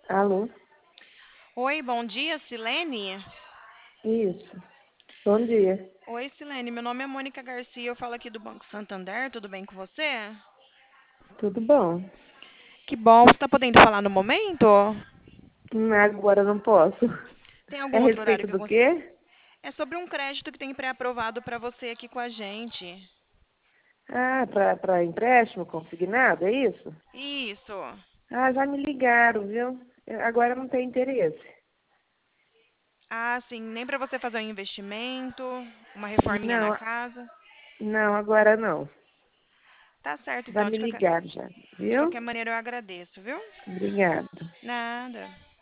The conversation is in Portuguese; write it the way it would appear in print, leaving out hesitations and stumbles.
Alô? Oi, bom dia, Silene. Isso. Bom dia. Oi, Silene, meu nome é Mônica Garcia, eu falo aqui do Banco Santander, tudo bem com você? Tudo bom? Que bom, você está podendo falar no momento? Agora não posso. Tem É algum a outro horário respeito que do você... quê? É sobre um crédito que tem pré-aprovado para você aqui com a gente. Ah, para empréstimo consignado, é isso? Isso. Ah, já me ligaram, viu? Agora não tem interesse. Ah, sim, nem para você fazer um investimento, uma reforminha na Não, casa. não, agora não. Tá certo, Já então, me ligaram já, de viu? qualquer maneira eu agradeço, viu? Obrigada. Nada.